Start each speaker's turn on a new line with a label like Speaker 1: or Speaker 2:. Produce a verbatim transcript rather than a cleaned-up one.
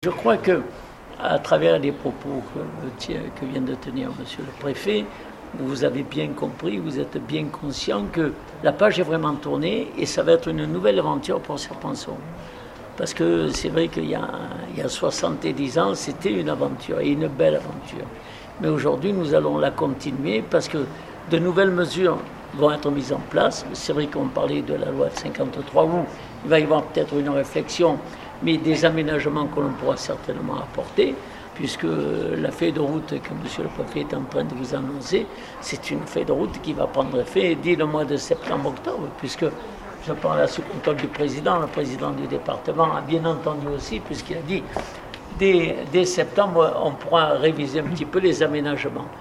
Speaker 1: Je crois que, à travers les propos que, que vient de tenir Monsieur le Préfet, vous avez bien compris, vous êtes bien conscient que la page est vraiment tournée et ça va être une nouvelle aventure pour Serre-Ponçon. Parce que c'est vrai qu'il y a, il y a soixante-dix ans, c'était une aventure et une belle aventure. Mais aujourd'hui, nous allons la continuer parce que de nouvelles mesures vont être mises en place. C'est vrai qu'on parlait de la loi de cinquante-trois où il va y avoir peut-être une réflexion, mais des aménagements que l'on pourra certainement apporter, puisque la feuille de route que M. le Préfet est en train de vous annoncer, c'est une feuille de route qui va prendre effet dès le mois de septembre-octobre, puisque je parle là sous contrôle du président, le président du département a bien entendu aussi, puisqu'il a dit dès, dès septembre, on pourra réviser un petit peu les aménagements.